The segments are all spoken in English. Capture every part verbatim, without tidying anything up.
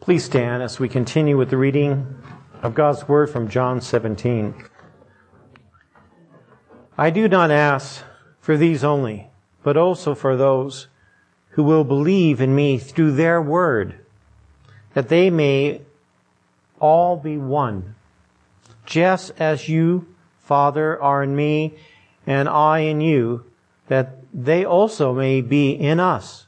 Please stand as we continue with the reading of God's Word from John seventeen. I do not ask for these only, but also for those who will believe in me through their word, that they may all be one, just as you, Father, are in me, and I in you, that they also may be in us,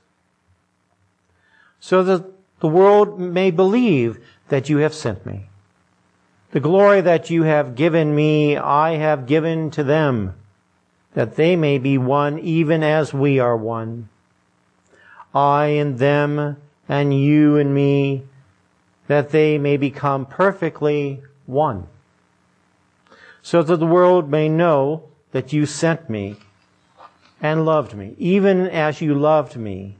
so that the world may believe that you have sent me. The glory that you have given me, I have given to them, that they may be one even as we are one. I in them, and you in me, that they may become perfectly one, so that the world may know that you sent me and loved me, even as you loved me.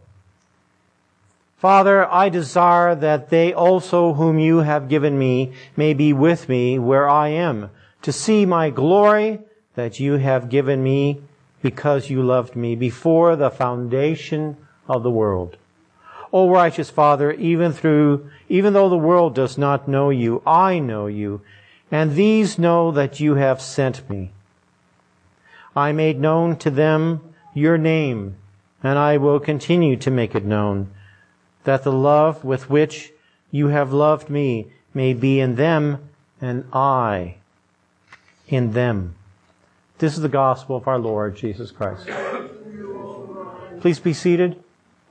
Father, I desire that they also whom you have given me may be with me where I am, to see my glory that you have given me because you loved me before the foundation of the world. O righteous Father, even through, even though the world does not know you, I know you, and these know that you have sent me. I made known to them your name, and I will continue to make it known, that the love with which you have loved me may be in them, and I in them. This is the gospel of our Lord Jesus Christ. Please be seated.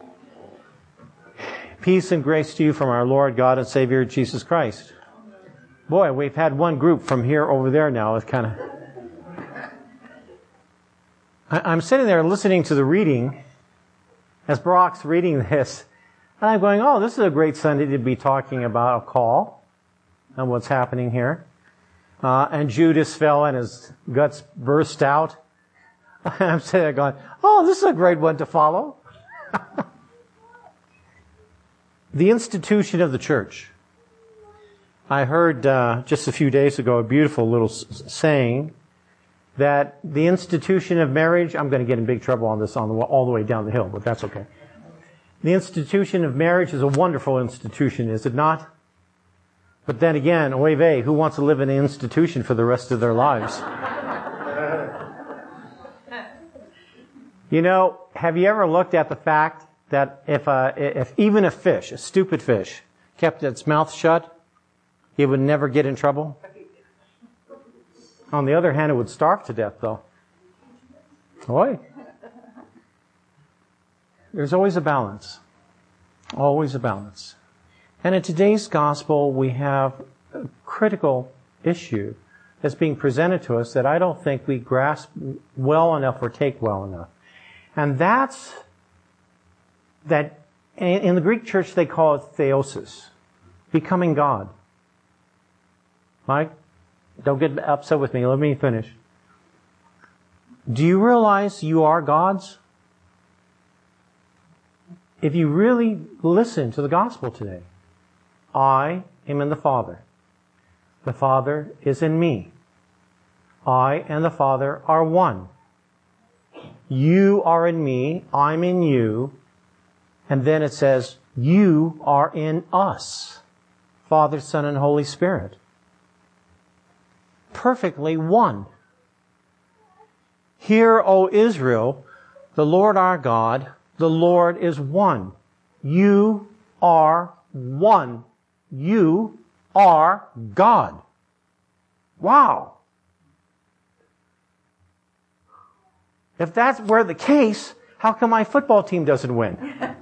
Peace and grace to you from our Lord God and Savior Jesus Christ. Boy, we've had one group from here over there now. It's kind of... I'm sitting there listening to the reading as Brock's reading this, and I'm going, oh, this is a great Sunday to be talking about a call and what's happening here. Uh, and Judas fell and his guts burst out. And I'm sitting there going, oh, this is a great one to follow. The institution of the church. I heard uh, just a few days ago a beautiful little s- saying that the institution of marriage, I'm going to get in big trouble on this on the, all the way down the hill, but that's okay. The institution of marriage is a wonderful institution, is it not? But then again, oy vey, who wants to live in an institution for the rest of their lives? You know, have you ever looked at the fact that if, a, if even a fish, a stupid fish, kept its mouth shut, it would never get in trouble? On the other hand, it would starve to death, though. Oy. There's always a balance. Always a balance. And in today's gospel, we have a critical issue that's being presented to us that I don't think we grasp well enough or take well enough. And that's that in the Greek church they call it theosis, becoming God. Mike, don't get upset with me. Let me finish. Do you realize you are God's? If you really listen to the gospel today, I am in the Father. The Father is in me. I and the Father are one. You are in me, I'm in you, and then it says, you are in us, Father, Son, and Holy Spirit. Perfectly one. Hear, O Israel, the Lord our God, the Lord is one. You are one. You are God. Wow. If that's where the case, how come my football team doesn't win?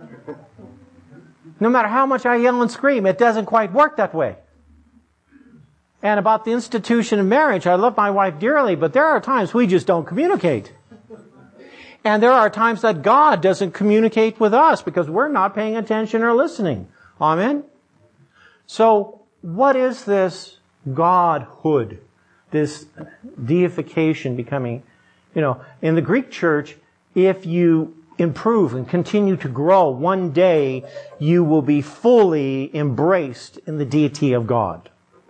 No matter how much I yell and scream, it doesn't quite work that way. And about the institution of marriage, I love my wife dearly, but there are times we just don't communicate. And there are times that God doesn't communicate with us because we're not paying attention or listening. Amen? So, what is this Godhood? This deification becoming, you know, in the Greek church, if you improve and continue to grow, one day you will be fully embraced in the deity of God.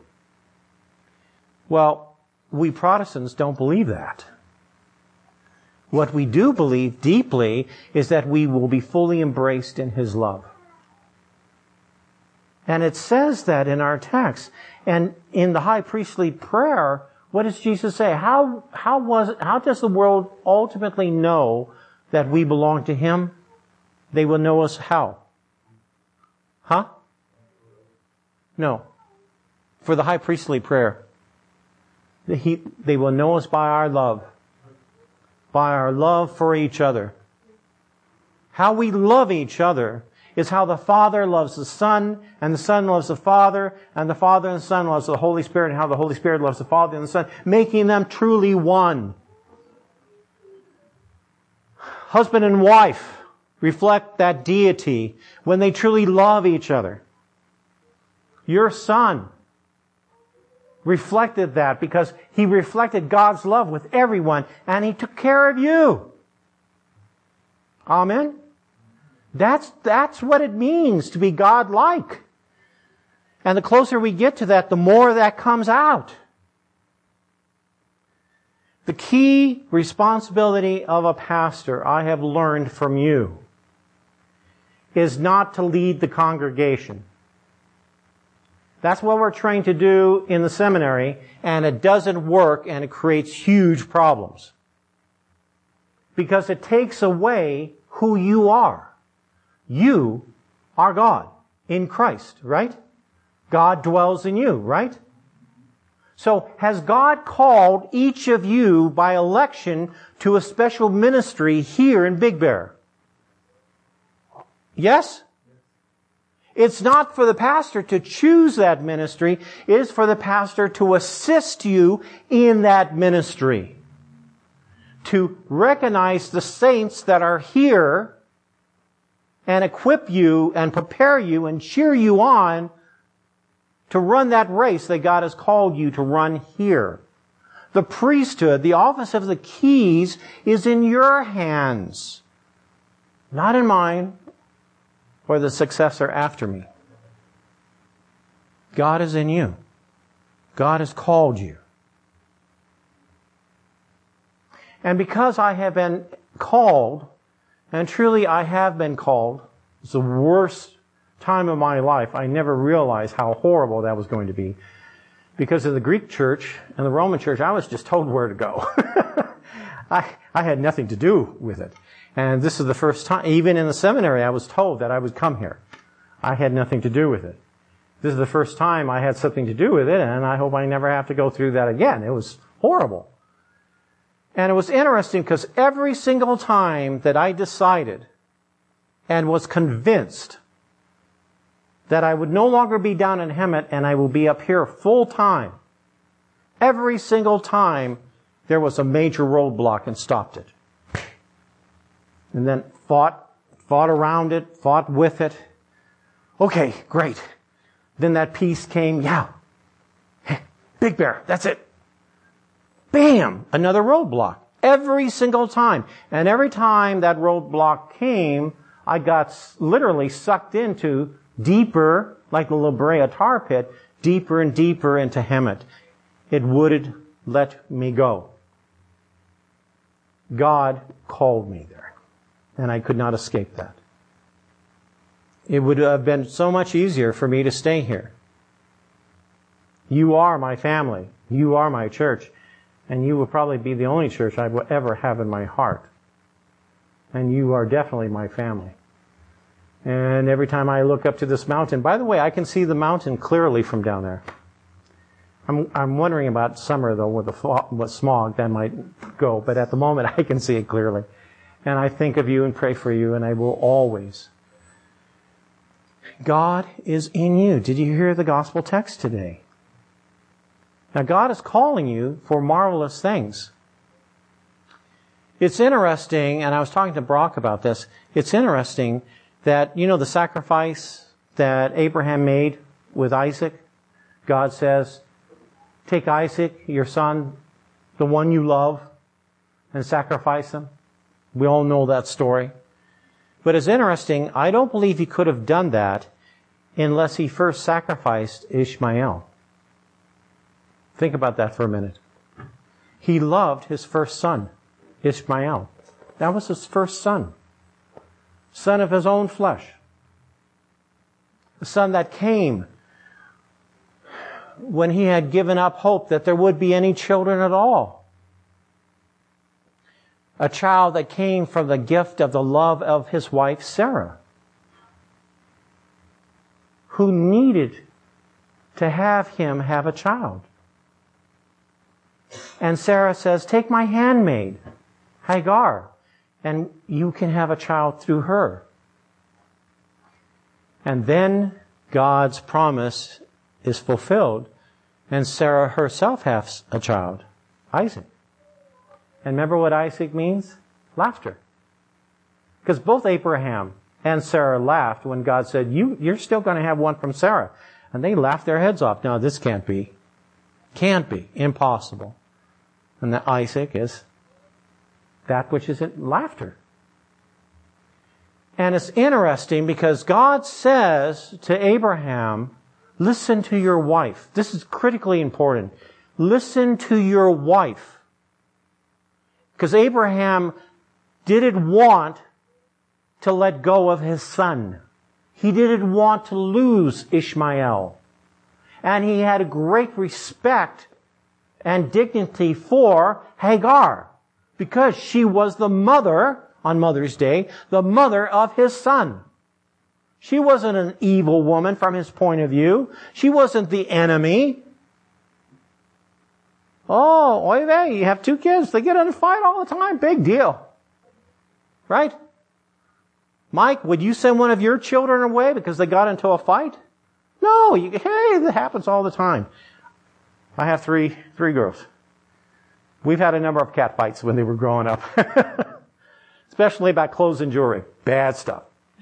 Well, we Protestants don't believe that. What we do believe deeply is that we will be fully embraced in His love. And it says that in our text. And in the high priestly prayer, what does Jesus say? How, how was it, how does the world ultimately know that we belong to Him? They will know us how? Huh? No. For the high priestly prayer, he, they will know us by our love. By our love for each other. How we love each other is how the Father loves the Son, and the Son loves the Father, and the Father and the Son loves the Holy Spirit, and how the Holy Spirit loves the Father and the Son, making them truly one. Husband and wife reflect that deity when they truly love each other. Your son reflected that because he reflected God's love with everyone, and he took care of you. Amen? That's, that's what it means to be God-like. And the closer we get to that, the more that comes out. The key responsibility of a pastor, I have learned from you, is not to lead the congregation. That's what we're trained to do in the seminary, and it doesn't work, and it creates huge problems. Because it takes away who you are. You are God in Christ, right? God dwells in you, right? So, has God called each of you by election to a special ministry here in Big Bear? Yes? It's not for the pastor to choose that ministry. It is for the pastor to assist you in that ministry. To recognize the saints that are here and equip you and prepare you and cheer you on to run that race that God has called you to run here. The priesthood, the office of the keys, is in your hands, not in mine or the successor after me. God is in you. God has called you. And because I have been called, and truly I have been called, it's the worst time of my life. I never realized how horrible that was going to be. Because in the Greek church and the Roman church, I was just told where to go. I, I had nothing to do with it. And this is the first time, even in the seminary, I was told that I would come here. I had nothing to do with it. This is the first time I had something to do with it, and I hope I never have to go through that again. It was horrible. And it was interesting because every single time that I decided and was convinced that I would no longer be down in Hemet and I will be up here full time, every single time there was a major roadblock and stopped it. And then fought, fought around it, fought with it. Okay, great. Then that peace came. Yeah. Hey, Big Bear, that's it. Bam! Another roadblock. Every single time. And every time that roadblock came, I got literally sucked into deeper, like the La Brea tar pit, deeper and deeper into Hemet. It wouldn't let me go. God called me there. And I could not escape that. It would have been so much easier for me to stay here. You are my family. You are my church. And you will probably be the only church I will ever have in my heart. And you are definitely my family. And every time I look up to this mountain, by the way, I can see the mountain clearly from down there. I'm, I'm wondering about summer though, with the fo- with smog that might go, but at the moment I can see it clearly. And I think of you and pray for you, and I will always. God is in you. Did you hear the gospel text today? Now God is calling you for marvelous things. It's interesting, and I was talking to Brock about this, it's interesting that, you know, the sacrifice that Abraham made with Isaac, God says, take Isaac, your son, the one you love, and sacrifice him. We all know that story. But it's interesting, I don't believe he could have done that unless he first sacrificed Ishmael. Think about that for a minute. He loved his first son, Ishmael. That was his first son. Son of his own flesh. The son that came when he had given up hope that there would be any children at all. A child that came from the gift of the love of his wife, Sarah, who needed to have him have a child. And Sarah says, take my handmaid, Hagar, and you can have a child through her. And then God's promise is fulfilled, and Sarah herself has a child, Isaac. And remember what Isaac means? Laughter. Because both Abraham and Sarah laughed when God said, you, you're still going to have one from Sarah. And they laughed their heads off. No, this can't be. Can't be. Impossible. And that Isaac is that which is laughter. And it's interesting because God says to Abraham, listen to your wife. This is critically important. Listen to your wife. Because Abraham didn't want to let go of his son. He didn't want to lose Ishmael. And he had a great respect and dignity for Hagar, because she was the mother, on Mother's Day, the mother of his son. She wasn't an evil woman from his point of view. She wasn't the enemy. Oh, oy vey, you have two kids. They get in a fight all the time. Big deal. Right? Mike, would you send one of your children away because they got into a fight? No, you, hey, that happens all the time. I have three, three girls. We've had a number of cat fights when they were growing up. Especially about clothes and jewelry. Bad stuff.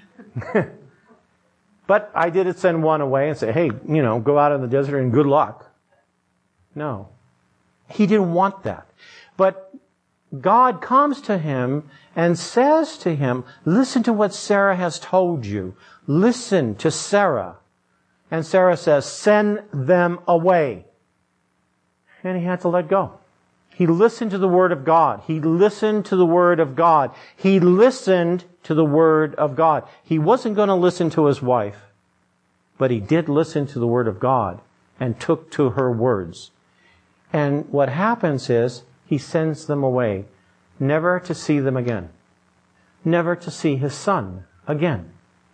But I did send one away and say, hey, you know, go out in the desert and good luck. No. He didn't want that. But God comes to him and says to him, listen to what Sarah has told you. Listen to Sarah. And Sarah says, send them away. And he had to let go. He listened to the Word of God. He listened to the Word of God. He listened to the Word of God. He wasn't going to listen to his wife, but he did listen to the Word of God and took to her words. And what happens is he sends them away, never to see them again, never to see his son again.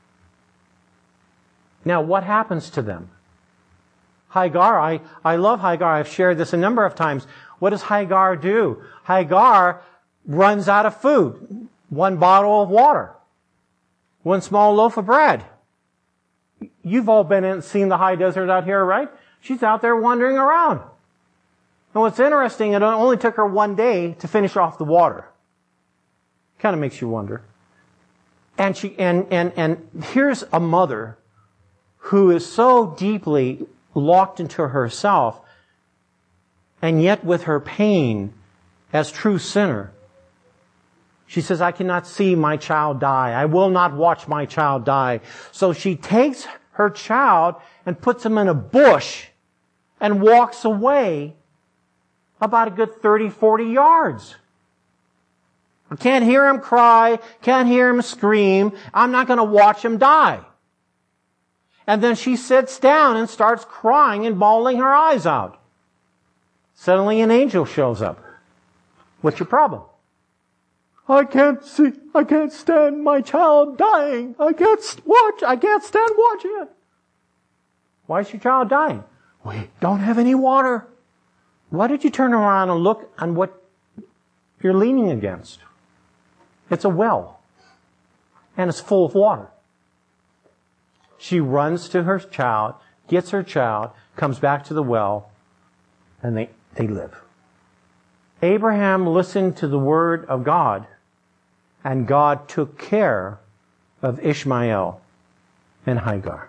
Now, what happens to them? Hagar, I, I love Hagar. I've shared this a number of times. What does Hagar do? Hagar runs out of food. One bottle of water. One small loaf of bread. You've all been in, seen the high desert out here, right? She's out there wandering around. And what's interesting, it only took her one day to finish off the water. Kind of makes you wonder. And she, and, and, and here's a mother who is so deeply locked into herself, and yet with her pain as true sinner, she says, I cannot see my child die. I will not watch my child die. So she takes her child and puts him in a bush and walks away about a good thirty, forty yards. I can't hear him cry, can't hear him scream. I'm not going to watch him die. And then she sits down and starts crying and bawling her eyes out. Suddenly an angel shows up. What's your problem? I can't see, I can't stand my child dying. I can't watch, I can't stand watching it. Why is your child dying? We don't have any water. Why did you turn around and look on what you're leaning against? It's a well. And it's full of water. She runs to her child, gets her child, comes back to the well, and they, they live. Abraham listened to the word of God, and God took care of Ishmael and Hagar.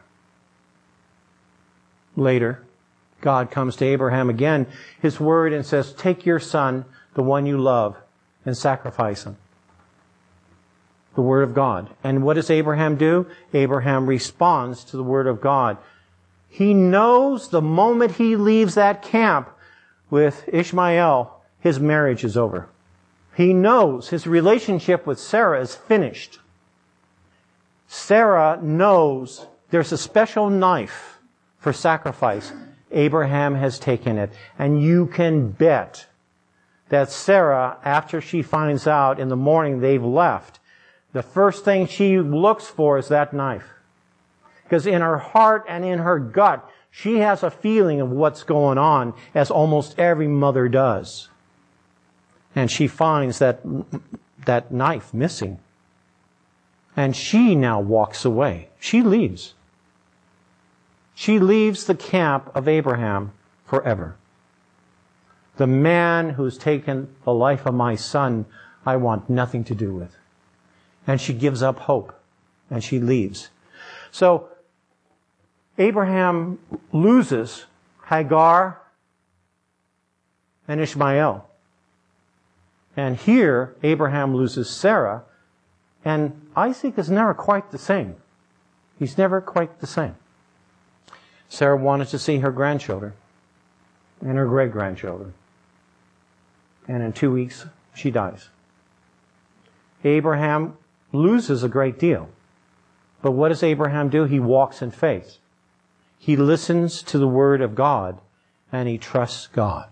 Later, God comes to Abraham again, his word, and says, take your son, the one you love, and sacrifice him. The word of God. And what does Abraham do? Abraham responds to the word of God. He knows the moment he leaves that camp with Ishmael, his marriage is over. He knows his relationship with Sarah is finished. Sarah knows There's a special knife for sacrifice. Abraham has taken it. And you can bet that Sarah, after she finds out in the morning they've left, the first thing she looks for is that knife. Because in her heart and in her gut, she has a feeling of what's going on, as almost every mother does. And she finds that, that knife missing. And she now walks away. She leaves. She leaves the camp of Abraham forever. The man who's taken the life of my son, I want nothing to do with. And she gives up hope. And she leaves. So, Abraham loses Hagar and Ishmael. And here, Abraham loses Sarah, and Isaac is never quite the same. He's never quite the same. Sarah wanted to see her grandchildren and her great-grandchildren. And in two weeks, she dies. Abraham loses a great deal. But what does Abraham do? He walks in faith. He listens to the word of God, and he trusts God.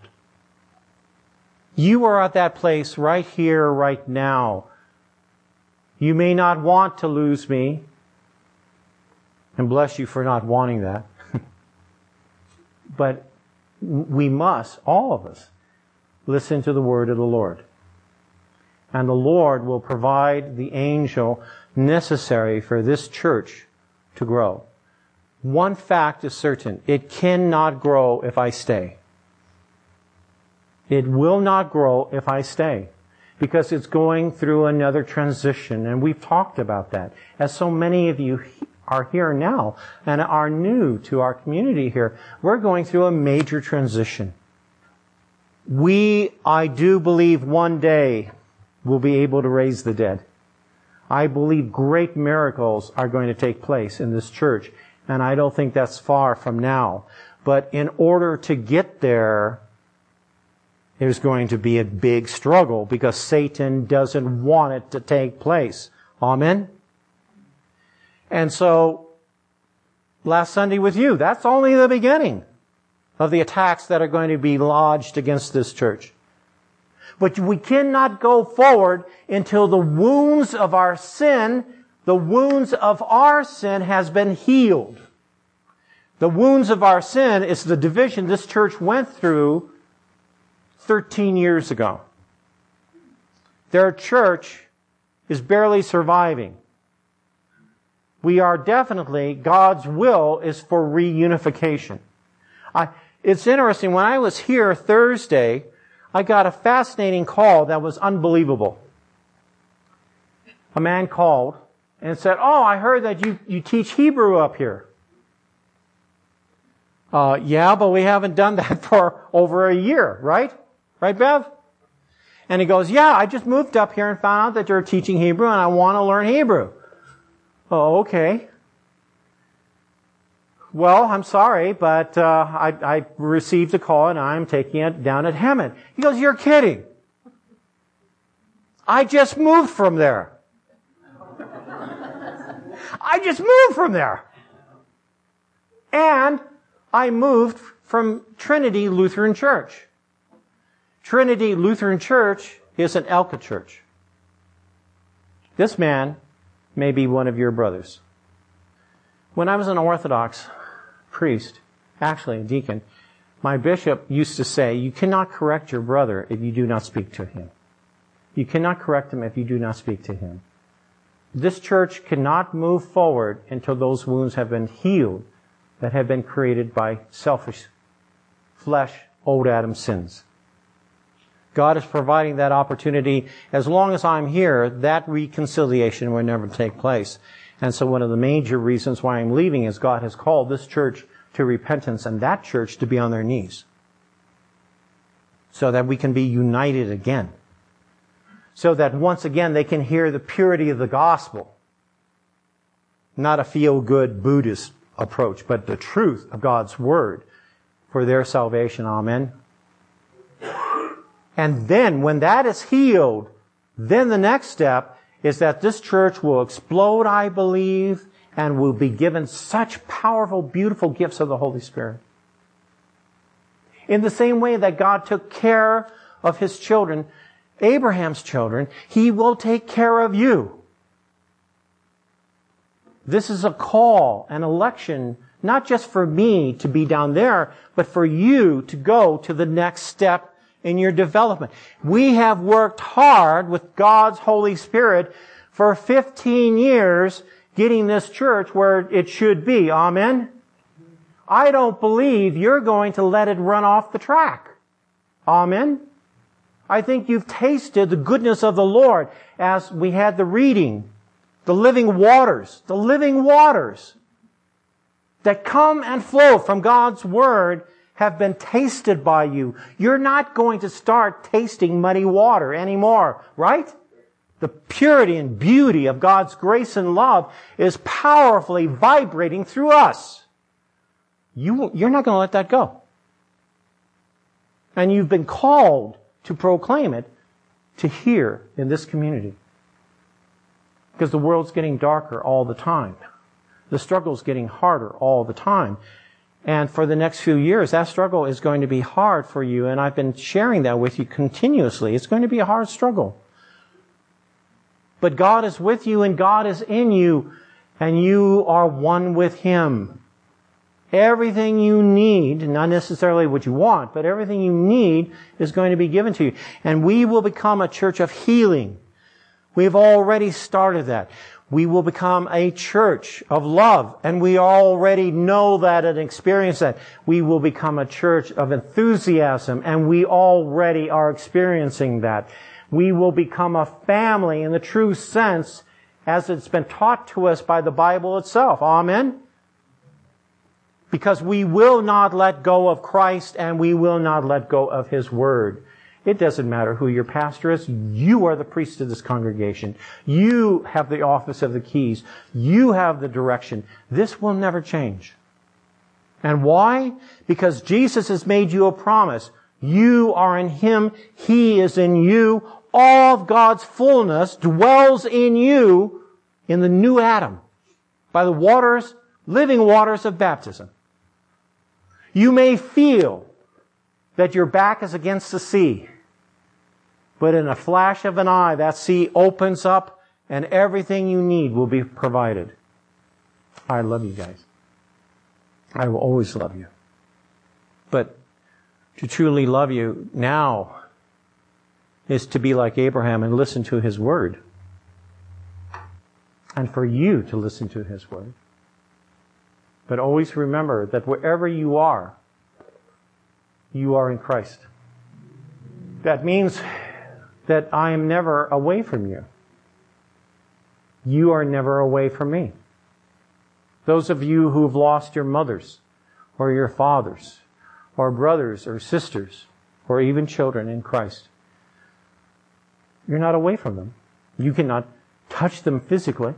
You are at that place right here, right now. You may not want to lose me, and bless you for not wanting that. But we must, all of us, listen to the word of the Lord. And the Lord will provide the angel necessary for this church to grow. One fact is certain. It cannot grow if I stay. It will not grow if I stay. Because it's going through another transition. And we've talked about that. As so many of you are here now and are new to our community here, we're going through a major transition. We, I do believe one day, will be able to raise the dead. I believe great miracles are going to take place in this church. And I don't think that's far from now. But in order to get there, there's going to be a big struggle because Satan doesn't want it to take place. Amen? And so, last Sunday with you, that's only the beginning of the attacks that are going to be lodged against this church. But we cannot go forward until the wounds of our sin, the wounds of our sin has been healed. The wounds of our sin is the division this church went through thirteen years ago. Their church is barely surviving. We are definitely, God's will is for reunification. I, it's interesting, when I was here Thursday, I got a fascinating call that was unbelievable. A man called and said, "Oh, I heard that you, you teach Hebrew up here." Uh, yeah, but we haven't done that for over a year, right? Right, Bev? And he goes, "Yeah, I just moved up here and found out that you're teaching Hebrew and I want to learn Hebrew." Oh, okay. Well, I'm sorry, but uh, I, I received a call and I'm taking it down at Hammond. He goes, "You're kidding. I just moved from there. I just moved from there. And I moved from Trinity Lutheran Church. Trinity Lutheran Church is an Elka church. This man may be one of your brothers." When I was an Orthodox priest, actually a deacon, my bishop used to say, "You cannot correct your brother if you do not speak to him. You cannot correct him if you do not speak to him." This church cannot move forward until those wounds have been healed that have been created by selfish flesh, old Adam sins. God is providing that opportunity. As long as I'm here, that reconciliation will never take place. And so one of the major reasons why I'm leaving is God has called this church to repentance and that church to be on their knees. So that we can be united again. So that once again they can hear the purity of the gospel. Not a feel-good Buddhist approach, but the truth of God's word for their salvation. Amen. And then when that is healed, then the next step is that this church will explode, I believe, and will be given such powerful, beautiful gifts of the Holy Spirit. In the same way that God took care of His children, Abraham's children, He will take care of you. This is a call, an election, not just for me to be down there, but for you to go to the next step in your development. We have worked hard with God's Holy Spirit for fifteen years getting this church where it should be. Amen? I don't believe you're going to let it run off the track. Amen? I think you've tasted the goodness of the Lord as we had the reading. The living waters, the living waters that come and flow from God's Word have been tasted by you. You're not going to start tasting muddy water anymore, right? The purity and beauty of God's grace and love is powerfully vibrating through us. You, you're not going to let that go. And you've been called to proclaim it to here in this community. Because the world's getting darker all the time. The struggle's getting harder all the time. And for the next few years, that struggle is going to be hard for you. And I've been sharing that with you continuously. It's going to be a hard struggle. But God is with you and God is in you. And you are one with Him. Everything you need, not necessarily what you want, but everything you need is going to be given to you. And we will become a church of healing. We've already started that. We will become a church of love, and we already know that and experience that. We will become a church of enthusiasm, and we already are experiencing that. We will become a family in the true sense as it's been taught to us by the Bible itself. Amen? Because we will not let go of Christ, and we will not let go of His Word. It doesn't matter who your pastor is. You are the priest of this congregation. You have the office of the keys. You have the direction. This will never change. And why? Because Jesus has made you a promise. You are in Him. He is in you. All of God's fullness dwells in you in the new Adam by the waters, living waters of baptism. You may feel that your back is against the sea. But in a flash of an eye, that sea opens up and everything you need will be provided. I love you guys. I will always love you. But to truly love you now is to be like Abraham and listen to his word. And for you to listen to his word. But always remember that wherever you are, you are in Christ. That means that I am never away from you. You are never away from me. Those of you who've lost your mothers, or your fathers, or brothers, or sisters, or even children in Christ, you're not away from them. You cannot touch them physically.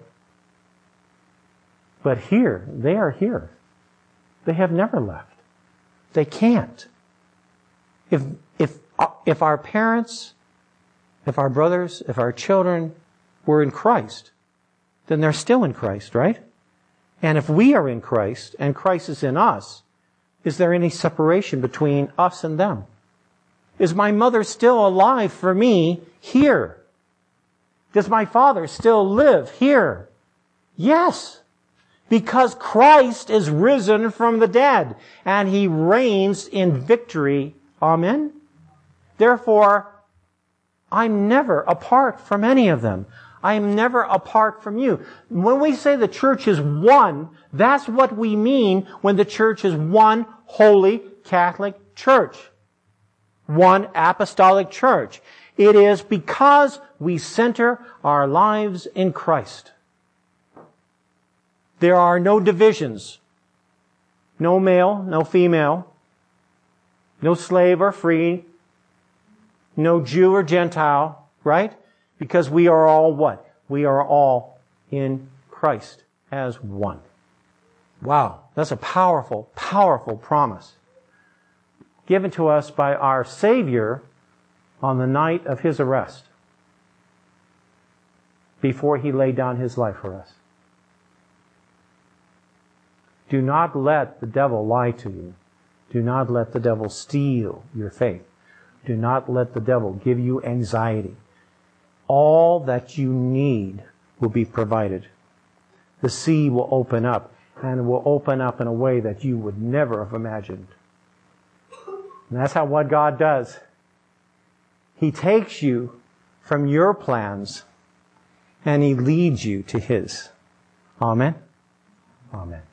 But here, they are here. They have never left. They can't. If, if, if our parents, if our brothers, if our children were in Christ, then they're still in Christ, right? And if we are in Christ, and Christ is in us, is there any separation between us and them? Is my mother still alive for me here? Does my father still live here? Yes. Because Christ is risen from the dead, and He reigns in victory. Amen? Therefore, I'm never apart from any of them. I am never apart from you. When we say the church is one, that's what we mean when the church is one holy Catholic church. One apostolic church. It is because we center our lives in Christ. There are no divisions. No male, no female. No slave or free. No Jew or Gentile, right? Because we are all what? We are all in Christ as one. Wow, that's a powerful, powerful promise given to us by our Savior on the night of His arrest, before He laid down His life for us. Do not let the devil lie to you. Do not let the devil steal your faith. Do not let the devil give you anxiety. All that you need will be provided. The sea will open up, and it will open up in a way that you would never have imagined. And that's how what God does. He takes you from your plans and He leads you to His. Amen? Amen.